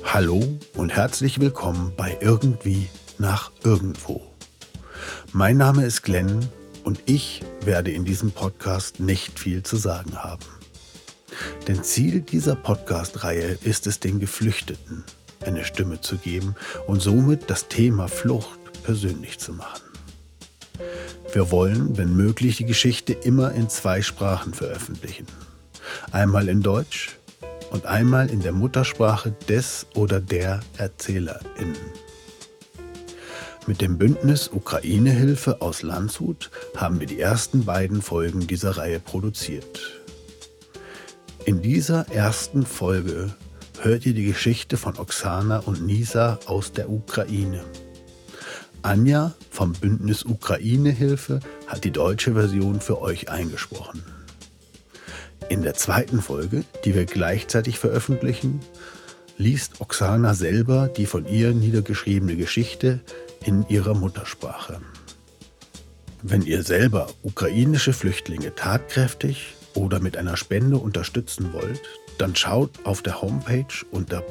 Hallo und herzlich willkommen bei Irgendwie nach Irgendwo. Mein Name ist Glenn und ich werde in diesem Podcast nicht viel zu sagen haben. Denn Ziel dieser Podcast-Reihe ist es, den Geflüchteten eine Stimme zu geben und somit das Thema Flucht persönlich zu machen. Wir wollen, wenn möglich, die Geschichte immer in 2 Sprachen veröffentlichen. Einmal in Deutsch und einmal in der Muttersprache des oder der ErzählerInnen. Mit dem Bündnis Ukraine-Hilfe aus Landshut haben wir die ersten beiden Folgen dieser Reihe produziert. In dieser ersten Folge hört ihr die Geschichte von Oksana und Nisa aus der Ukraine. Anja vom Bündnis Ukraine-Hilfe hat die deutsche Version für euch eingesprochen. In der zweiten Folge, die wir gleichzeitig veröffentlichen, liest Oksana selber die von ihr niedergeschriebene Geschichte in ihrer Muttersprache. Wenn ihr selber ukrainische Flüchtlinge tatkräftig oder mit einer Spende unterstützen wollt, dann schaut auf der Homepage unter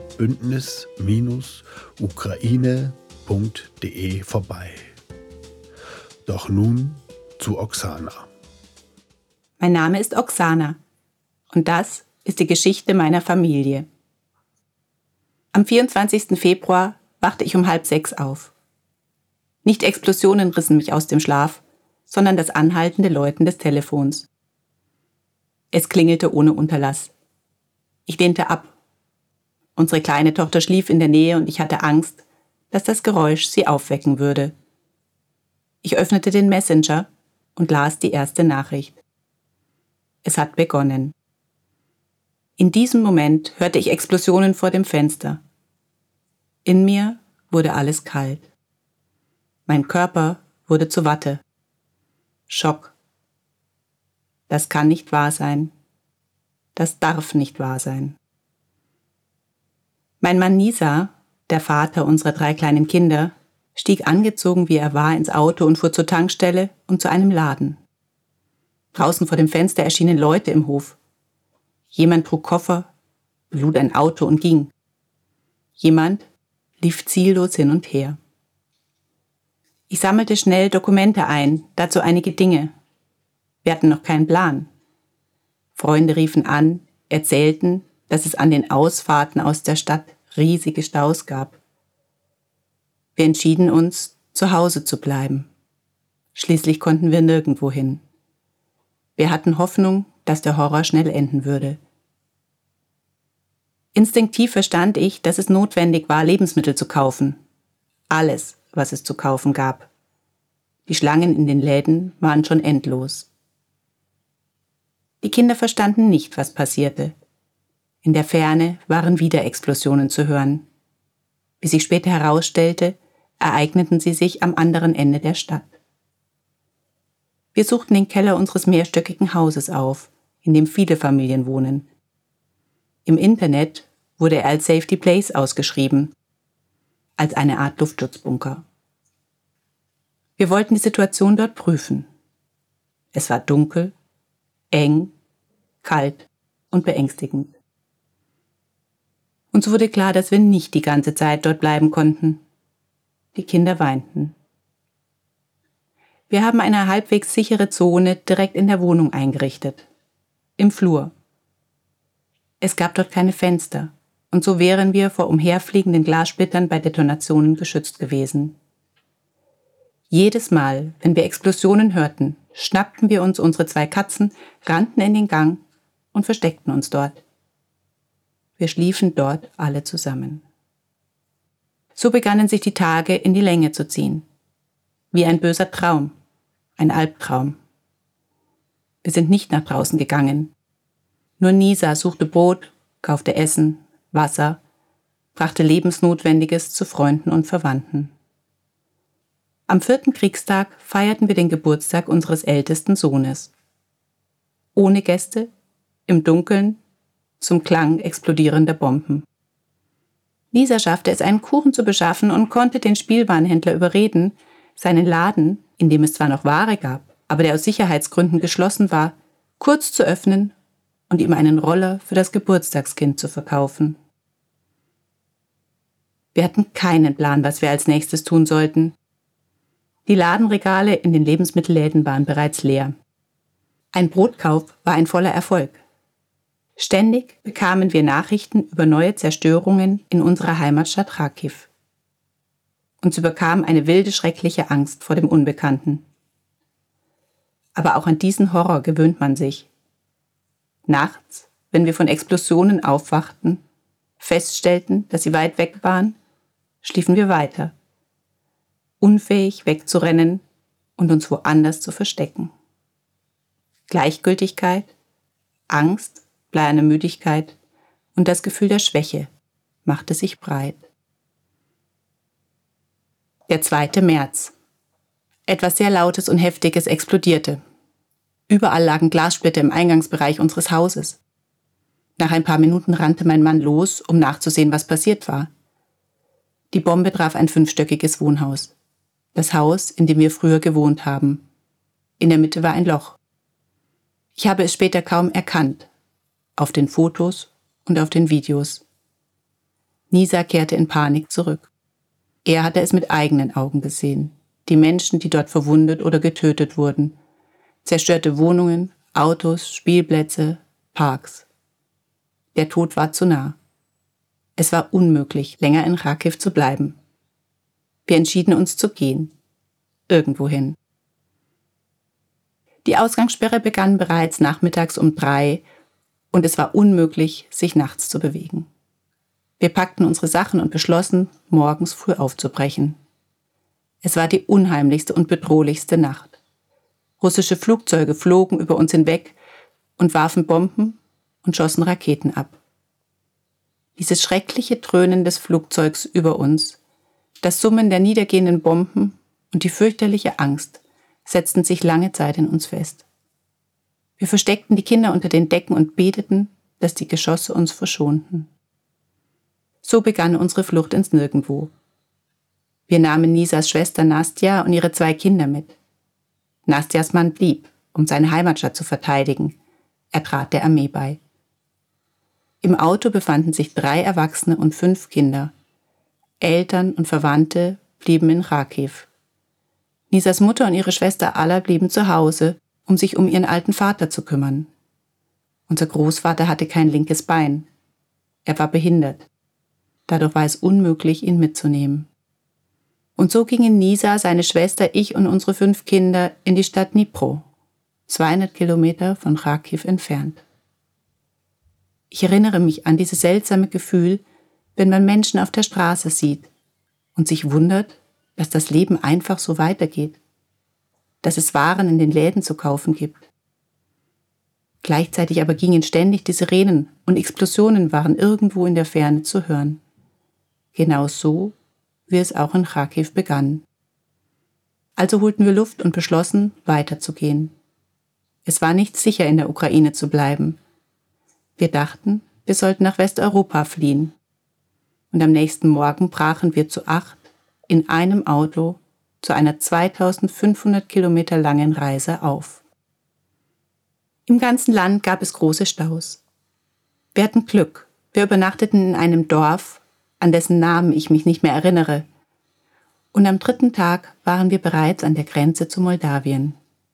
bündnis-ukraine.de vorbei. Doch nun zu Oksana. Mein Name ist Oksana und das ist die Geschichte meiner Familie. Am 24. Februar wachte ich um 5:30 auf. Nicht Explosionen rissen mich aus dem Schlaf, sondern das anhaltende Läuten des Telefons. Es klingelte ohne Unterlass. Ich lehnte ab. Unsere kleine Tochter schlief in der Nähe und ich hatte Angst, dass das Geräusch sie aufwecken würde. Ich öffnete den Messenger und las die erste Nachricht. Es hat begonnen. In diesem Moment hörte ich Explosionen vor dem Fenster. In mir wurde alles kalt. Mein Körper wurde zu Watte. Schock. Das kann nicht wahr sein. Das darf nicht wahr sein. Mein Mann Nisa, der Vater unserer 3 kleinen Kinder, stieg angezogen, wie er war, ins Auto und fuhr zur Tankstelle und zu einem Laden. Draußen vor dem Fenster erschienen Leute im Hof. Jemand trug Koffer, belud ein Auto und ging. Jemand lief ziellos hin und her. Ich sammelte schnell Dokumente ein, dazu einige Dinge. Wir hatten noch keinen Plan. Freunde riefen an, erzählten, dass es an den Ausfahrten aus der Stadt riesige Staus gab. Wir entschieden uns, zu Hause zu bleiben. Schließlich konnten wir nirgendwo hin. Wir hatten Hoffnung, dass der Horror schnell enden würde. Instinktiv verstand ich, dass es notwendig war, Lebensmittel zu kaufen. Alles, was es zu kaufen gab. Die Schlangen in den Läden waren schon endlos. Die Kinder verstanden nicht, was passierte. In der Ferne waren wieder Explosionen zu hören. Wie sich später herausstellte, ereigneten sie sich am anderen Ende der Stadt. Wir suchten den Keller unseres mehrstöckigen Hauses auf, in dem viele Familien wohnen. Im Internet wurde er als Safety Place ausgeschrieben, als eine Art Luftschutzbunker. Wir wollten die Situation dort prüfen. Es war dunkel, eng, kalt und beängstigend. Uns wurde klar, dass wir nicht die ganze Zeit dort bleiben konnten. Die Kinder weinten. Wir haben eine halbwegs sichere Zone direkt in der Wohnung eingerichtet. Im Flur. Es gab dort keine Fenster und so wären wir vor umherfliegenden Glassplittern bei Detonationen geschützt gewesen. Jedes Mal, wenn wir Explosionen hörten, schnappten wir uns unsere 2 Katzen, rannten in den Gang und versteckten uns dort. Wir schliefen dort alle zusammen. So begannen sich die Tage in die Länge zu ziehen. Wie ein böser Traum, ein Albtraum. Wir sind nicht nach draußen gegangen. Nur Nisa suchte Brot, kaufte Essen, Wasser, brachte Lebensnotwendiges zu Freunden und Verwandten. Am 4. Kriegstag feierten wir den Geburtstag unseres ältesten Sohnes. Ohne Gäste, im Dunkeln, zum Klang explodierender Bomben. Nisa schaffte es, einen Kuchen zu beschaffen und konnte den Spielwarenhändler überreden, seinen Laden, in dem es zwar noch Ware gab, aber der aus Sicherheitsgründen geschlossen war, kurz zu öffnen und ihm einen Roller für das Geburtstagskind zu verkaufen. Wir hatten keinen Plan, was wir als nächstes tun sollten. Die Ladenregale in den Lebensmittelläden waren bereits leer. Ein Brotkauf war ein voller Erfolg. Ständig bekamen wir Nachrichten über neue Zerstörungen in unserer Heimatstadt Kharkiv. Uns überkam eine wilde, schreckliche Angst vor dem Unbekannten. Aber auch an diesen Horror gewöhnt man sich. Nachts, wenn wir von Explosionen aufwachten, feststellten, dass sie weit weg waren, schliefen wir weiter, unfähig wegzurennen und uns woanders zu verstecken. Gleichgültigkeit, Angst, bleierne Müdigkeit und das Gefühl der Schwäche machte sich breit. Der 2. März. Etwas sehr Lautes und Heftiges explodierte. Überall lagen Glassplitter im Eingangsbereich unseres Hauses. Nach ein paar Minuten rannte mein Mann los, um nachzusehen, was passiert war. Die Bombe traf ein 5-stöckiges Wohnhaus. Das Haus, in dem wir früher gewohnt haben. In der Mitte war ein Loch. Ich habe es später kaum erkannt. Auf den Fotos und auf den Videos. Nisa kehrte in Panik zurück. Er hatte es mit eigenen Augen gesehen. Die Menschen, die dort verwundet oder getötet wurden. Zerstörte Wohnungen, Autos, Spielplätze, Parks. Der Tod war zu nah. Es war unmöglich, länger in Kharkiv zu bleiben. Wir entschieden uns zu gehen. Irgendwohin. Die Ausgangssperre begann bereits nachmittags um 3 und es war unmöglich, sich nachts zu bewegen. Wir packten unsere Sachen und beschlossen, morgens früh aufzubrechen. Es war die unheimlichste und bedrohlichste Nacht. Russische Flugzeuge flogen über uns hinweg und warfen Bomben und schossen Raketen ab. Dieses schreckliche Dröhnen des Flugzeugs über uns, das Summen der niedergehenden Bomben und die fürchterliche Angst setzten sich lange Zeit in uns fest. Wir versteckten die Kinder unter den Decken und beteten, dass die Geschosse uns verschonten. So begann unsere Flucht ins Nirgendwo. Wir nahmen Nisas Schwester Nastja und ihre 2 Kinder mit. Nastjas Mann blieb, um seine Heimatstadt zu verteidigen. Er trat der Armee bei. Im Auto befanden sich 3 Erwachsene und 5 Kinder. Eltern und Verwandte blieben in Kharkiv. Nisas Mutter und ihre Schwester Alla blieben zu Hause, um sich um ihren alten Vater zu kümmern. Unser Großvater hatte kein linkes Bein. Er war behindert. Dadurch war es unmöglich, ihn mitzunehmen. Und so gingen Nisa, seine Schwester, ich und unsere 5 Kinder in die Stadt Dnipro, 200 Kilometer von Kharkiv entfernt. Ich erinnere mich an dieses seltsame Gefühl, wenn man Menschen auf der Straße sieht und sich wundert, dass das Leben einfach so weitergeht, dass es Waren in den Läden zu kaufen gibt. Gleichzeitig aber gingen ständig die Sirenen und Explosionen waren irgendwo in der Ferne zu hören. Genau so, wie es auch in Kharkiv begann. Also holten wir Luft und beschlossen, weiterzugehen. Es war nicht sicher, in der Ukraine zu bleiben. Wir dachten, wir sollten nach Westeuropa fliehen. Und am nächsten Morgen brachen wir zu 8 in einem Auto zu einer 2500 Kilometer langen Reise auf. Im ganzen Land gab es große Staus. Wir hatten Glück. Wir übernachteten in einem Dorf, an dessen Namen ich mich nicht mehr erinnere. Und am 3. Tag waren wir bereits an der Grenze zu Moldawien.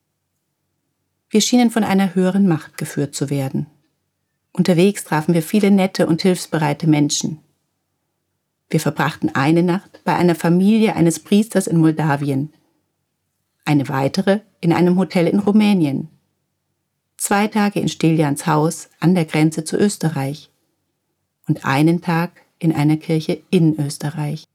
Wir schienen von einer höheren Macht geführt zu werden. Unterwegs trafen wir viele nette und hilfsbereite Menschen. Wir verbrachten eine Nacht bei einer Familie eines Priesters in Moldawien, eine weitere in einem Hotel in Rumänien, 2 Tage in Stiljans Haus an der Grenze zu Österreich und einen Tag in einer Kirche in Österreich.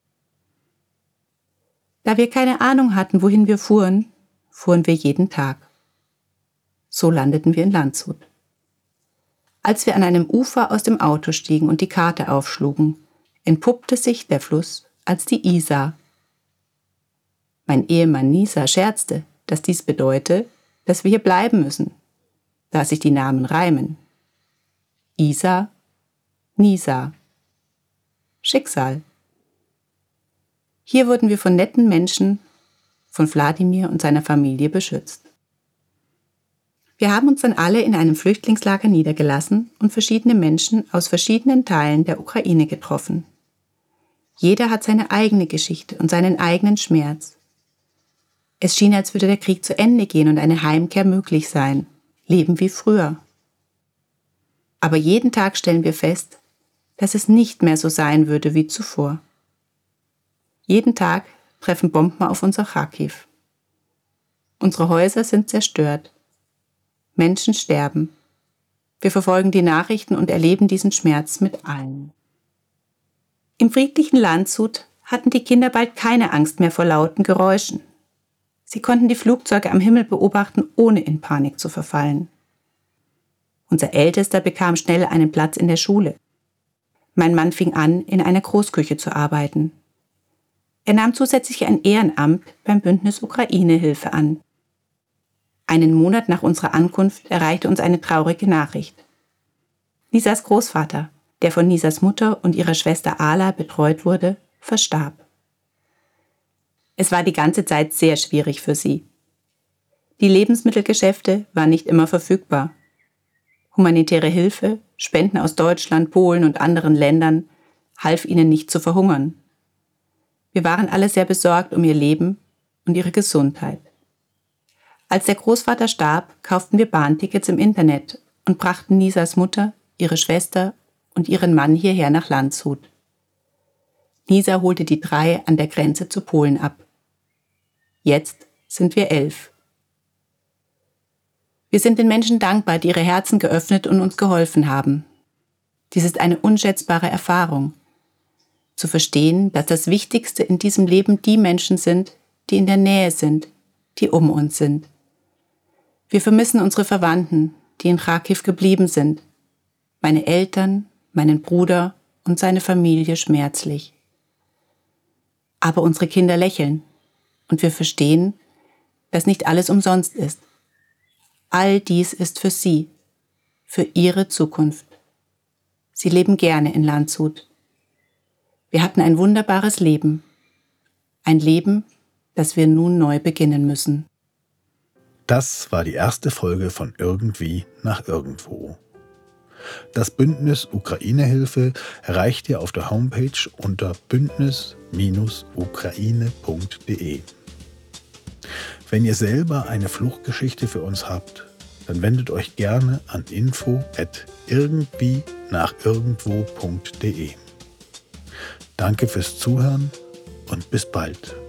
Da wir keine Ahnung hatten, wohin wir fuhren, fuhren wir jeden Tag. So landeten wir in Landshut. Als wir an einem Ufer aus dem Auto stiegen und die Karte aufschlugen, entpuppte sich der Fluss als die Isar. Mein Ehemann Nisa scherzte, dass dies bedeute, dass wir hier bleiben müssen, da sich die Namen reimen. Isar, Nisa. Schicksal. Hier wurden wir von netten Menschen, von Wladimir und seiner Familie beschützt. Wir haben uns dann alle in einem Flüchtlingslager niedergelassen und verschiedene Menschen aus verschiedenen Teilen der Ukraine getroffen. Jeder hat seine eigene Geschichte und seinen eigenen Schmerz. Es schien, als würde der Krieg zu Ende gehen und eine Heimkehr möglich sein. Leben wie früher. Aber jeden Tag stellen wir fest, dass es nicht mehr so sein würde wie zuvor. Jeden Tag treffen Bomben auf unser Charkiw. Unsere Häuser sind zerstört. Menschen sterben. Wir verfolgen die Nachrichten und erleben diesen Schmerz mit allen. Im friedlichen Landshut hatten die Kinder bald keine Angst mehr vor lauten Geräuschen. Sie konnten die Flugzeuge am Himmel beobachten, ohne in Panik zu verfallen. Unser Ältester bekam schnell einen Platz in der Schule. Mein Mann fing an, in einer Großküche zu arbeiten. Er nahm zusätzlich ein Ehrenamt beim Bündnis Ukraine-Hilfe an. Einen Monat nach unserer Ankunft erreichte uns eine traurige Nachricht. Nisas Großvater, der von Nisas Mutter und ihrer Schwester Ala betreut wurde, verstarb. Es war die ganze Zeit sehr schwierig für sie. Die Lebensmittelgeschäfte waren nicht immer verfügbar. Humanitäre Hilfe, Spenden aus Deutschland, Polen und anderen Ländern half ihnen nicht zu verhungern. Wir waren alle sehr besorgt um ihr Leben und ihre Gesundheit. Als der Großvater starb, kauften wir Bahntickets im Internet und brachten Nisas Mutter, ihre Schwester und ihren Mann hierher nach Landshut. Nisa holte die 3 an der Grenze zu Polen ab. Jetzt sind wir 11. Wir sind den Menschen dankbar, die ihre Herzen geöffnet und uns geholfen haben. Dies ist eine unschätzbare Erfahrung. Zu verstehen, dass das Wichtigste in diesem Leben die Menschen sind, die in der Nähe sind, die um uns sind. Wir vermissen unsere Verwandten, die in Charkiw geblieben sind. Meine Eltern, meinen Bruder und seine Familie schmerzlich. Aber unsere Kinder lächeln und wir verstehen, dass nicht alles umsonst ist. All dies ist für sie, für ihre Zukunft. Sie leben gerne in Landshut. Wir hatten ein wunderbares Leben. Ein Leben, das wir nun neu beginnen müssen. Das war die erste Folge von Irgendwie nach Irgendwo. Das Bündnis Ukraine-Hilfe erreicht ihr auf der Homepage unter bündnis-ukraine.de. Wenn ihr selber eine Fluchtgeschichte für uns habt, dann wendet euch gerne an info@irgendwie-nach-irgendwo.de. Danke fürs Zuhören und bis bald.